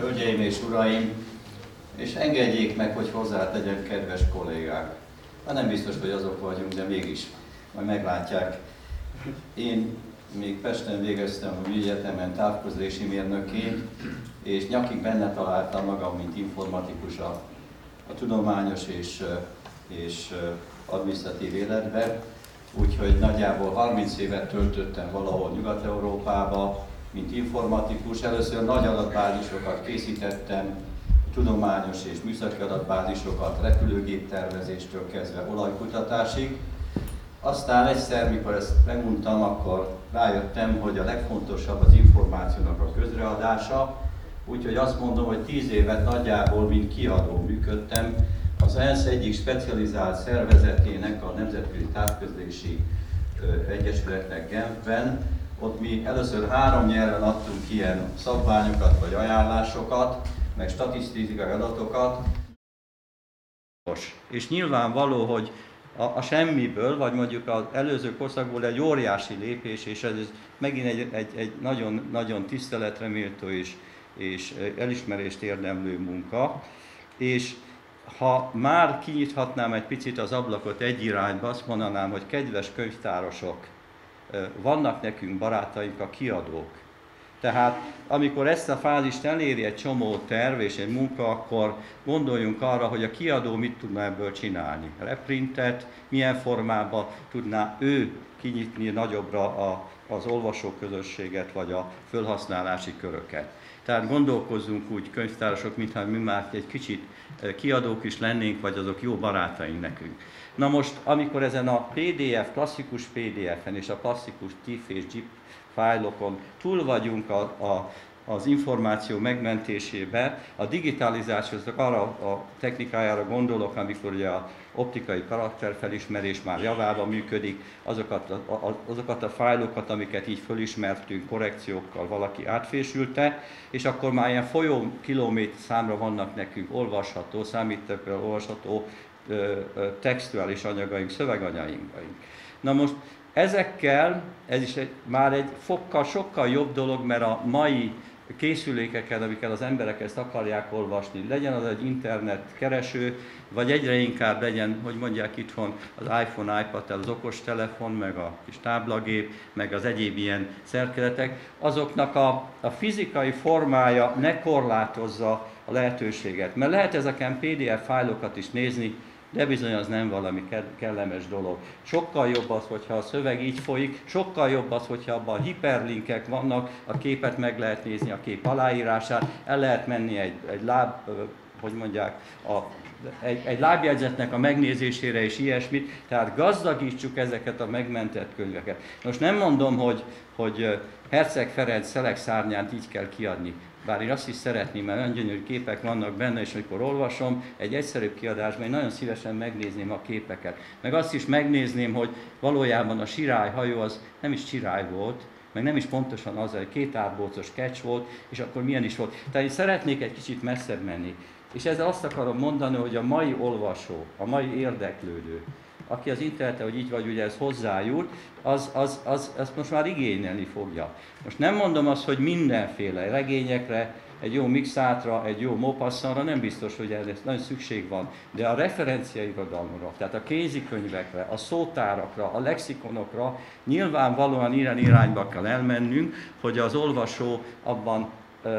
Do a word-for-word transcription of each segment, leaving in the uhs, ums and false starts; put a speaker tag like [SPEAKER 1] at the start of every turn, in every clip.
[SPEAKER 1] Hölgyeim és uraim, és engedjék meg, hogy hozzátegyek, kedves kollégák. Hát nem biztos, hogy azok vagyunk, de mégis, majd meglátják. Én még Pesten végeztem a egyetemen távközlési mérnökként, és nyakig benne találtam magam, mint informatikus a, a tudományos és, és adminisztratív életben. Úgyhogy nagyjából harminc évet töltöttem valahol Nyugat-Európába, mint informatikus. Először nagy adatbázisokat készítettem, tudományos és műszaki adatbázisokat, repülőgéptervezéstől kezdve olajkutatásig. Aztán egyszer, mikor ezt megmondtam, akkor rájöttem, hogy a legfontosabb az információnak a közreadása. Úgyhogy azt mondom, hogy tíz évet nagyjából, mint kiadó működtem az ENSZ egyik specializált szervezetének, a Nemzetközi Távközlési Egyesületnek Genfben. Ott mi először három nyelven adtunk ilyen szabványokat vagy ajánlásokat, meg statisztikai adatokat. És nyilvánvaló, hogy a, a semmiből, vagy mondjuk az előző korszakból egy óriási lépés, és ez megint egy, egy, egy nagyon, nagyon tiszteletre méltó és, és elismerést érdemlő munka. És ha már kinyithatnám egy picit az ablakot egy irányba, azt mondanám, hogy kedves könyvtárosok, vannak nekünk barátaink, a kiadók. Tehát amikor ezt a fázist eléri egy csomó terv és egy munka, akkor gondoljunk arra, hogy a kiadó mit tudna ebből csinálni. Reprintet, milyen formában tudná ő kinyitni nagyobbra a, az olvasóközösséget vagy a felhasználási köröket. Tehát gondolkozzunk úgy, könyvtárosok, mintha mi már egy kicsit kiadók is lennénk, vagy azok jó barátaink nekünk. Na most, amikor ezen a pé dé ef, klasszikus pé dé efen és a klasszikus TIFF és zip fájlokon túl vagyunk a, a, az információ megmentésébe, a digitalizációnak arra a technikájára gondolok, amikor ugye a optikai karakterfelismerés már javában működik, azokat a, a, azokat a fájlokat, amiket így fölismertünk, korrekciókkal valaki átfésülte, és akkor már ilyen folyó kilométer számra vannak nekünk olvasható, számítógéppel olvasható textuális anyagaink, szöveganyagaink. Na most ezekkel, ez is egy, már egy fokkal, sokkal jobb dolog, mert a mai készülékeken, amiket az emberek ezt akarják olvasni, legyen az egy internet kereső, vagy egyre inkább legyen, hogy mondják itthon, az iPhone, iPad, az okostelefon, meg a kis táblagép, meg az egyéb ilyen szerkezetek, azoknak a, a fizikai formája ne korlátozza a lehetőséget. Mert lehet ezeken pé dé ef fájlokat is nézni, de bizony az nem valami kellemes dolog. Sokkal jobb az, hogyha a szöveg így folyik, sokkal jobb az, hogyha abban hiperlinkek vannak, a képet meg lehet nézni, a kép aláírását, el lehet menni egy, egy láb, hogy mondják, a, egy, egy lábjegyzetnek a megnézésére és ilyesmit, tehát gazdagítsuk ezeket a megmentett könyveket. Most nem mondom, hogy, hogy Herceg Ferenc Szelek-szárnyát így kell kiadni. Bár én azt is szeretném, mert olyan gyönyörű képek vannak benne, és amikor olvasom, egy egyszerűbb kiadásban én nagyon szívesen megnézném a képeket. Meg azt is megnézném, hogy valójában a sirályhajó az nem is sirály volt, meg nem is pontosan az, hogy két árbócos kecs volt, és akkor milyen is volt. Tehát én szeretnék egy kicsit messzebb menni. És ezzel azt akarom mondani, hogy a mai olvasó, a mai érdeklődő, aki az interneten, hogy így vagy, ugye ez hozzájut, az, az, az, az most már igényelni fogja. Most nem mondom azt, hogy mindenféle regényekre, egy jó mixátra, egy jó mopasszanra nem biztos, hogy erre nagyon szükség van, de a referenciairodalomra, tehát a kézikönyvekre, a szótárakra, a lexikonokra nyilvánvalóan ilyen irányba kell elmennünk, hogy az olvasó abban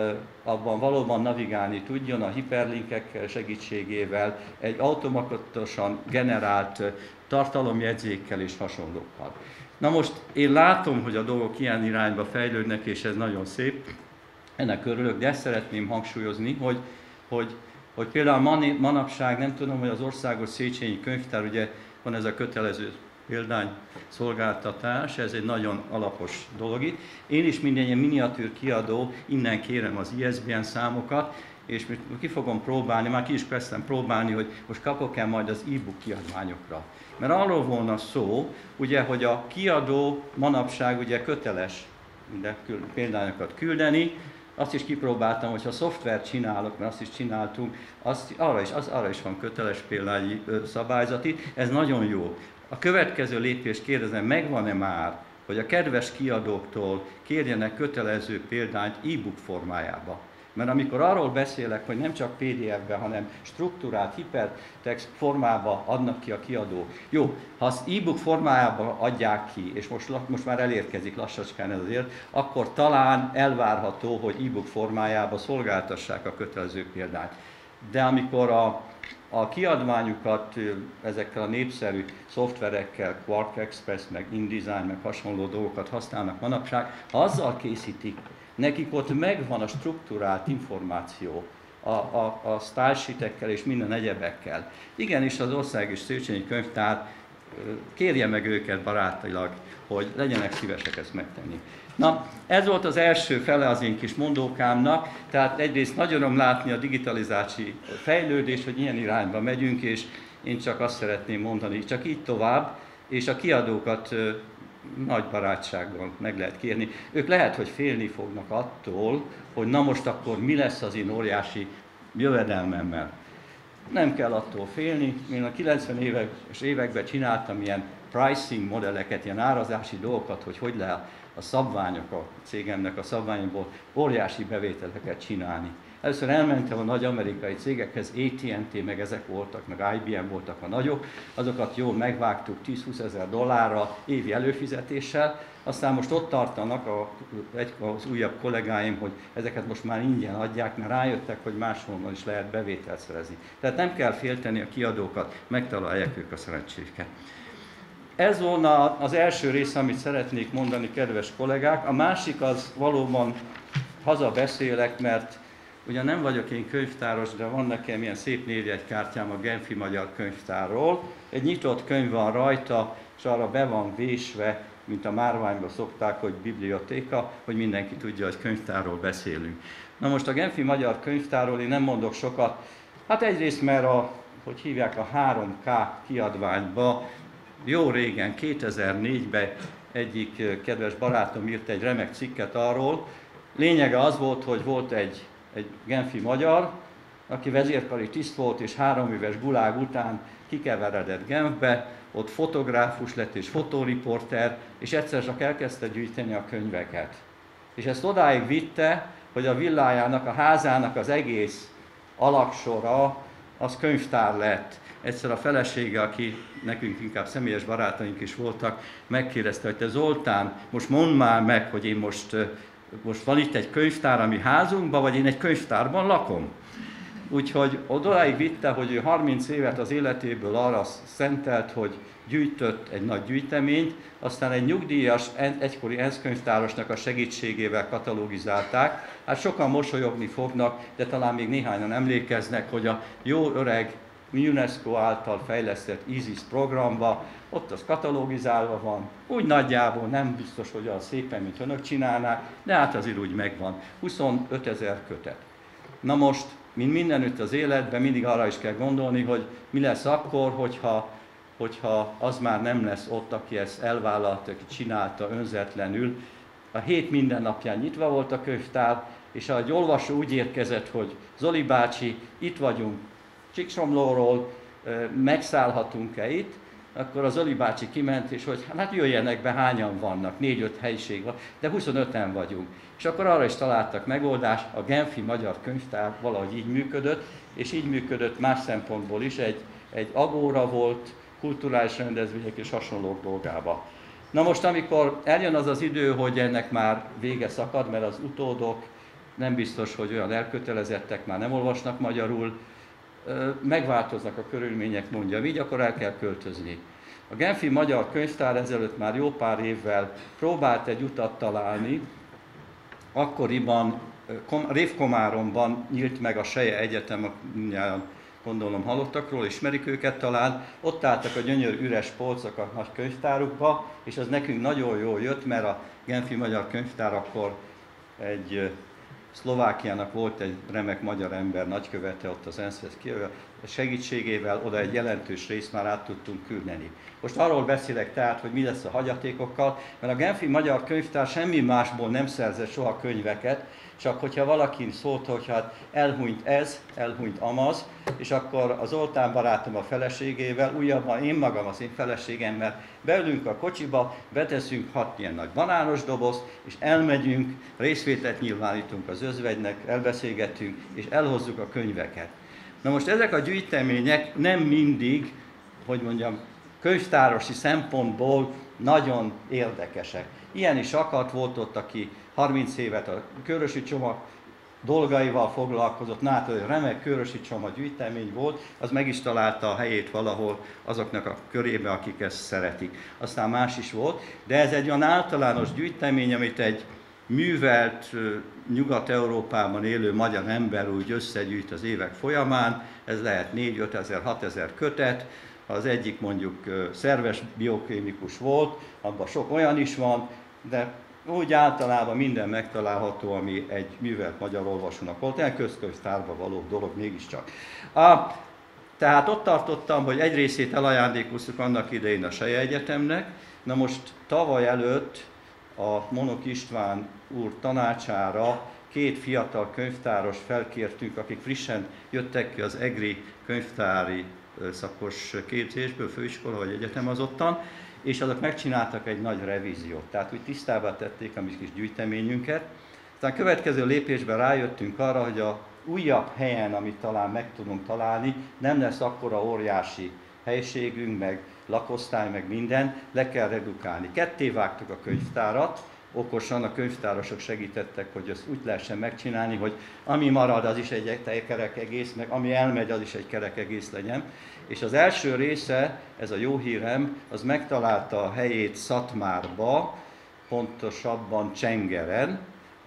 [SPEAKER 1] abban valóban navigálni tudjon a hiperlinkek segítségével, egy automatikusan generált tartalomjegyzékkel és hasonlókkal. Na most én látom, hogy a dolgok ilyen irányba fejlődnek, és ez nagyon szép, ennek örülök, de ezt szeretném hangsúlyozni, hogy, hogy, hogy például manapság, nem tudom, hogy az Országos Széchenyi Könyvtár, ugye van ez a kötelező példány szolgáltatás, ez egy nagyon alapos dolog itt. Én is minden ilyen miniatűr kiadó, innen kérem az i es bé en számokat, és ki fogom próbálni, már ki is kezdtem próbálni, hogy most kapok-e majd az e-book kiadványokra. Mert arról volna szó, ugye, hogy a kiadó manapság ugye köteles minden példányokat küldeni, azt is kipróbáltam, hogy ha szoftvert csinálok, mert azt is csináltunk, azt, arra, is, az, arra is van köteles példányi szabályzati, ez nagyon jó. A következő lépést kérdezem, megvan-e már, hogy a kedves kiadóktól kérjenek kötelező példányt e-book formájába? Mert amikor arról beszélek, hogy nem csak pé dé ef-ben, hanem struktúrált, hipertext formában adnak ki a kiadók. Jó, ha az e-book formájában adják ki, és most, most már elérkezik lassacskán ez azért, akkor talán elvárható, hogy e-book formájában szolgáltassák a kötelező példányt. De amikor a, a kiadványukat ezekkel a népszerű szoftverekkel, Quark Express, meg InDesign, meg hasonló dolgokat használnak manapság, ha azzal készítik, nekik ott megvan a strukturált információ, a, a, a stylesheetekkel és minden egyebekkel. Igenis az Országos Széchenyi Könyvtár kérje meg őket barátilag, hogy legyenek szívesek ezt megtenni. Na, ez volt az első fele az én kis mondókámnak, tehát egyrészt nagy öröm látni a digitalizási fejlődést, hogy ilyen irányba megyünk, és én csak azt szeretném mondani, csak így tovább, és a kiadókat nagy barátsággal meg lehet kérni. Ők lehet, hogy félni fognak attól, hogy na most akkor mi lesz az én óriási jövedelmemmel. Nem kell attól félni. Én a kilencvenes években csináltam ilyen pricing modelleket, ilyen árazási dolgokat, hogy hogy lehet a szabványok, a cégemnek a szabványokból óriási bevételeket csinálni. Először elmentem a nagy amerikai cégekhez, á té and té, meg ezek voltak, meg i bé em voltak a nagyok, azokat jól megvágtuk tíz-húsz ezer dollárra évi előfizetéssel, aztán most ott tartanak a, egy, az újabb kollégáim, hogy ezeket most már ingyen adják, mert rájöttek, hogy máshonnan is lehet bevételt szerezni. Tehát nem kell félteni a kiadókat, megtalálják ők a szerencséket. Ez volna az első része, amit szeretnék mondani, kedves kollégák. A másik az valóban hazabeszélek, mert ugyan nem vagyok én könyvtáros, de van nekem ilyen szép névjegykártyám a Genfi Magyar Könyvtárról. Egy nyitott könyv van rajta, és arra be van vésve, mint a márványban szokták, hogy bibliotéka, hogy mindenki tudja, hogy könyvtárról beszélünk. Na most a Genfi Magyar Könyvtárról én nem mondok sokat. Hát egyrészt, mert a, hogy hívják, a három ká kiadványba, jó régen, kétezer-négyben egyik kedves barátom írt egy remek cikket arról. Lényege az volt, hogy volt egy, egy genfi magyar, aki vezérkari tiszt volt, és három éves gulág után kikeveredett Genfbe, ott fotográfus lett és fotóriporter, és egyszer csak elkezdte gyűjteni a könyveket. És ezt odáig vitte, hogy a villájának, a házának az egész alaksora, az könyvtár lett. Egyszer a felesége, aki nekünk inkább személyes barátaink is voltak, megkérdezte, hogy te Zoltán, most mondd már meg, hogy én most, most van itt egy könyvtár a mi házunkban, vagy én egy könyvtárban lakom. Úgyhogy odáig vitte, hogy ő harminc évet az életéből arra szentelt, hogy gyűjtött egy nagy gyűjteményt, aztán egy nyugdíjas, egykori ENSZ könyvtárosnak a segítségével katalogizálták. Hát sokan mosolyogni fognak, de talán még néhányan emlékeznek, hogy a jó öreg UNESCO által fejlesztett ISIS programba, ott az katalogizálva van, úgy nagyjából nem biztos, hogy olyan szépen, mint önök csinálnák, de hát azért úgy megvan. huszonötezer kötet. Na most, mint mindenütt az életben, mindig arra is kell gondolni, hogy mi lesz akkor, hogyha, hogyha az már nem lesz ott, aki ezt elvállalta, aki csinálta önzetlenül. A hét minden napján nyitva volt a könyvtár, és ahogy olvasó úgy érkezett, hogy Zoli bácsi, itt vagyunk Csíksomlóról, megszállhatunk-e itt, akkor az Zoli bácsi kiment, és hogy hát jöjjenek be, hányan vannak, négy-öt helyiség van, de huszonöten vagyunk. És akkor arra is találtak megoldást, a Genfi Magyar Könyvtár valahogy így működött, és így működött más szempontból is, egy, egy agóra volt, kulturális rendezvények és hasonlók dolgába. Na most, amikor eljön az az idő, hogy ennek már vége szakad, mert az utódok nem biztos, hogy olyan elkötelezettek, már nem olvasnak magyarul, megváltoznak a körülmények, mondjam így, akkor el kell költözni. A Genfi Magyar Könyvtár ezelőtt már jó pár évvel próbált egy utat találni, akkoriban Révkomáromban nyílt meg a Seje Egyetem, gondolom hallottakról, ismerik őket talán, ott álltak a gyönyörű üres polcok a nagy könyvtárukba, és az nekünk nagyon jól jött, mert a Genfi Magyar Könyvtár akkor egy Szlovákiának volt egy remek magyar ember, nagykövete ott az ENSZ-hez segítségével, oda egy jelentős részt már át tudtunk küldeni. Most arról beszélek tehát, hogy mi lesz a hagyatékokkal, mert a Genfi Magyar Könyvtár semmi másból nem szerzett soha könyveket, csak hogyha valaki szólt, hogy hát elhunyt ez, elhunyt amaz, és akkor az Zoltán barátom a feleségével, újabban én magam az én feleségemmel beülünk a kocsiba, beteszünk hat ilyen nagy banános dobozt, és elmegyünk, részvételt nyilvánítunk az özvegynek, elbeszélgetünk, és elhozzuk a könyveket. Na most ezek a gyűjtemények nem mindig, hogy mondjam, könyvtárosi szempontból nagyon érdekesek. Ilyen is akadt, volt ott, aki harminc évet a Körösi Csoma dolgaival foglalkozott, na hát remek Körösi Csoma gyűjtemény volt, az meg is találta a helyét valahol azoknak a körébe, akik ezt szeretik. Aztán más is volt, de ez egy olyan általános gyűjtemény, amit egy művelt, Nyugat-Európában élő magyar ember úgy összegyűjt az évek folyamán, ez lehet négy-öt ezer, hat ezer kötet, az egyik mondjuk szerves biokémikus volt, abban sok olyan is van, de úgy általában minden megtalálható, ami egy művelt magyar olvasónak volt, ilyen közkönyvtárba való dolog mégiscsak. A, tehát ott tartottam, hogy egy részét elajándékoztuk annak idején a Seje Egyetemnek, na most tavaly előtt a Monok István úr tanácsára két fiatal könyvtáros felkértünk, akik frissen jöttek ki az egri könyvtári szakos képzésből, főiskola vagy egyetem azottan, és azok megcsináltak egy nagy revíziót, tehát úgy tisztába tették a mi kis gyűjteményünket. Aztán a következő lépésben rájöttünk arra, hogy a újabb helyen, amit talán meg tudunk találni, nem lesz akkora óriási helységünk, meg lakosztály, meg minden, le kell redukálni. Ketté vágtuk a könyvtárat, okosan a könyvtárosok segítettek, hogy ezt úgy lehessen megcsinálni, hogy ami marad, az is egy kerek egész, meg ami elmegy, az is egy kerek egész legyen. És az első része, ez a jó hírem, az megtalálta a helyét Szatmárba, pontosabban Csengeren,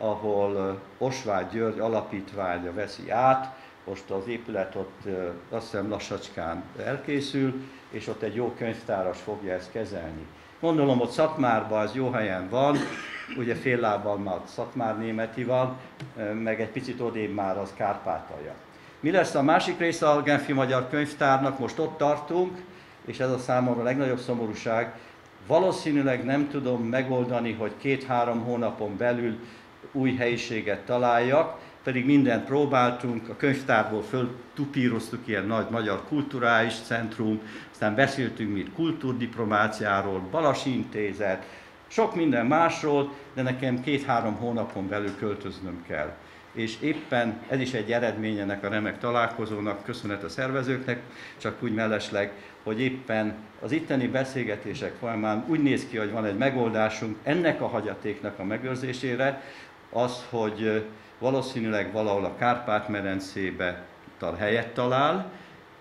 [SPEAKER 1] ahol Osváth György alapítványa veszi át, most az épület ott azt hiszem lassacskán elkészül, és ott egy jó könyvtáras fogja ezt kezelni. Gondolom, ott Szatmárban az jó helyen van, ugye fél lábbal már Szatmár németi van, meg egy picit odébb már az Kárpátalja. Mi lesz a másik része a Genfi Magyar Könyvtárnak? Most ott tartunk, és ez a számomra a legnagyobb szomorúság. Valószínűleg nem tudom megoldani, hogy két-három hónapon belül új helyiséget találjak, pedig mindent próbáltunk, a könyvtárból föltupíroztuk ilyen nagy magyar kulturális centrum, aztán beszéltünk mit kultúrdiplomáciáról, Balasi Intézet, sok minden másról, de nekem két-három hónapon belül költöznöm kell. És éppen ez is egy eredmény ennek a remek találkozónak, köszönet a szervezőknek, csak úgy mellesleg, hogy éppen az itteni beszélgetések folyamán úgy néz ki, hogy van egy megoldásunk ennek a hagyatéknak a megőrzésére, az, hogy valószínűleg valahol a Kárpát-medencébe helyet talál.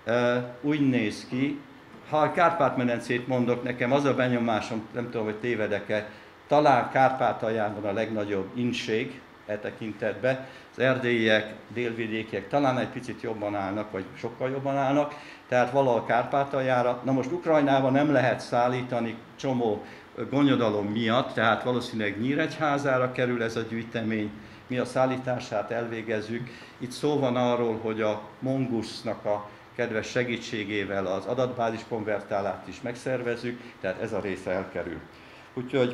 [SPEAKER 1] Úgy néz ki, ha a Kárpát-medencét mondok, nekem az a benyomásom, nem tudom, hogy tévedek-e, talán Kárpátalján van a legnagyobb inség e tekintetben. Az erdélyiek, délvidékiek talán egy picit jobban állnak, vagy sokkal jobban állnak, tehát valahol Kárpátaljára. Na most Ukrajnában nem lehet szállítani csomó gonyodalom miatt, tehát valószínűleg Nyíregyházára kerül ez a gyűjtemény, mi a szállítását elvégezzük. Itt szó van arról, hogy a Mongoose-nak a kedves segítségével az adatbázis konvertálást is megszervezzük, tehát ez a része elkerül. Úgyhogy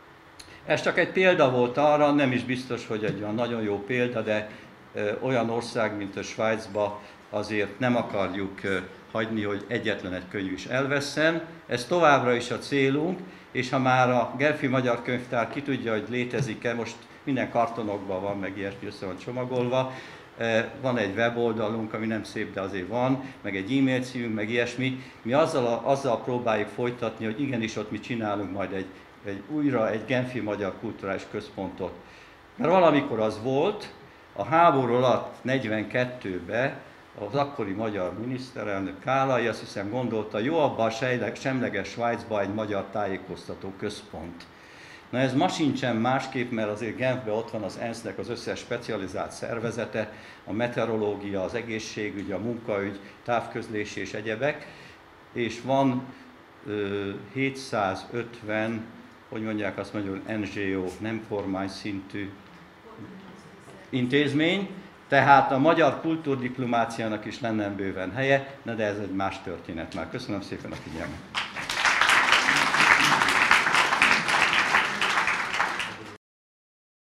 [SPEAKER 1] ez csak egy példa volt arra, nem is biztos, hogy egy olyan nagyon jó példa, de olyan ország, mint a Svájcba azért nem akarjuk hagyni, hogy egyetlen egy könyv is elvesszen. Ez továbbra is a célunk, és ha már a Genfi Magyar Könyvtár ki tudja, hogy létezik-e, most minden kartonokban van, meg ilyesmi össze van csomagolva, van egy weboldalunk, ami nem szép, de azért van, meg egy e-mail címünk, meg ilyesmi. Mi azzal, a, azzal próbáljuk folytatni, hogy igenis ott mi csinálunk majd egy, egy újra egy Genfi Magyar Kulturális Központot. Mert valamikor az volt, a háború alatt negyvenkettőben az akkori magyar miniszterelnök Kálai azt hiszem gondolta, jó abban a semleges Svájcban egy magyar tájékoztató központ. Na ez ma sincsen másképp, mert azért Genfben ott van az ENSZ-nek az összes specializált szervezete, a meteorológia, az egészségügy, a munkaügy, távközlés és egyebek, és van ö, hétszázötven, hogy mondják azt mondjuk, en gé o, nem kormány szintű intézmény, tehát a magyar kultúrdiplomáciának is lenne bőven helye, de ez egy más történet már. Köszönöm szépen a figyelmet!